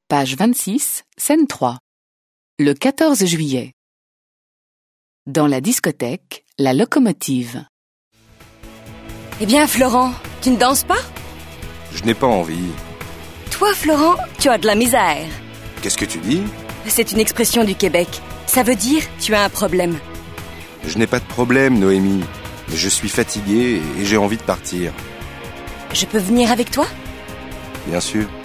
Page 26, scène 3. Le 14 juillet. Dans la discothèque, la locomotive. Eh bien, Florent, tu ne danses pas? Je n'ai pas envie. Toi, Florent, tu as de la misère. Qu'est-ce que tu dis? C'est une expression du Québec. Ça veut dire tu as un problème. Je n'ai pas de problème, Noémie. Mais je suis fatigué et j'ai envie de partir. Je peux venir avec toi? Bien sûr.